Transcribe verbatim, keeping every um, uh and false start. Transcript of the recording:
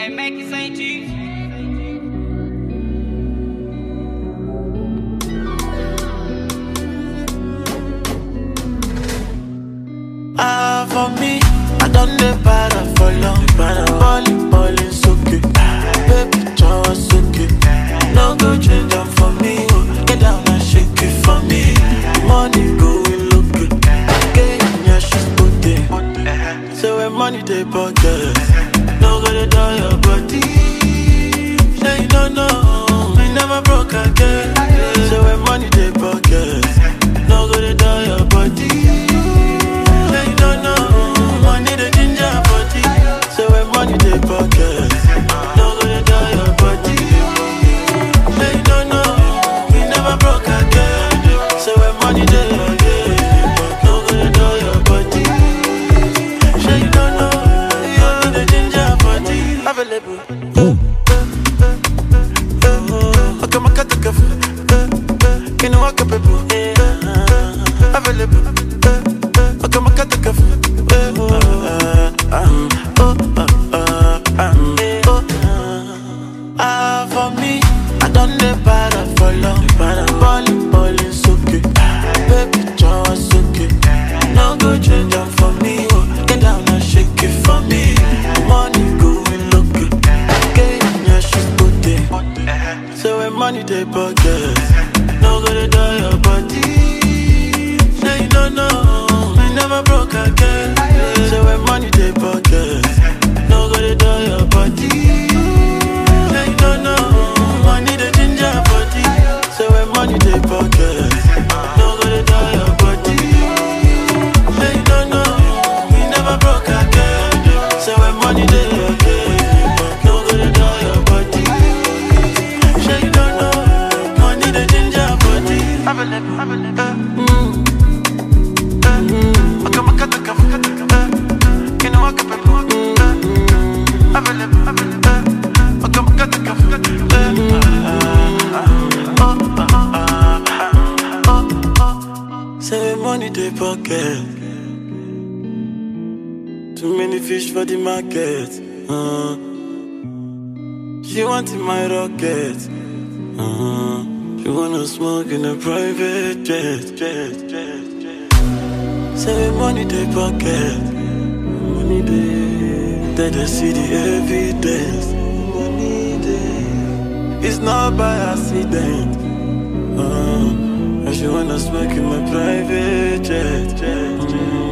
Hey, make it Saint Chief. Ah, for me, I done the para for long. Ballin', ballin', so good. Baby, Jawa, so good. No go change them for me. Get down and shake it for me. Money going look good. Okay, yeah, she's good there. So when money they pocket, no gonna die your body. Say you don't know, me never broke again. So when money they pocket, no gonna die your body. Money they pocket, no gonna die your body. They don't know, we never broke again. So when money they pocket, no gonna die your body. Say you don't know, you need a ginger body. Available. Okay, my cat take a you know I can people. Available. Okay, my cat take a Ah, for me, I done the para for long. Ballin', ballin', so good. Baby, Jawa, so good. No go change them for me. Get down and shake it for me. Money going look good. Okay, yeah, she's good there. So when money they pocket, no gonna die your body. Say you don't know, we never broke again. So when money they pocket, no gonna die your body. Money they pocket, no gonna die your body. Say you don't know, we never broke again. So when money they pocket, no gonna die your body. Say you don't know, money they ginger body. Available, available. Mm. Mm. I come a cut a cup, cut a cup. You know I can pay more. Available, available. I come a cut a cup, cut a cup. Say money they pocket. Too many fish for the market. Uh, she wanted my rocket. Uh, she wanna smoke in a private jet, jet, jet, jet. Say money they pocket. Money they, that they see the evidence. Money they, it's not by accident. Uh, she wanna smoke in my private jet, jet, jet.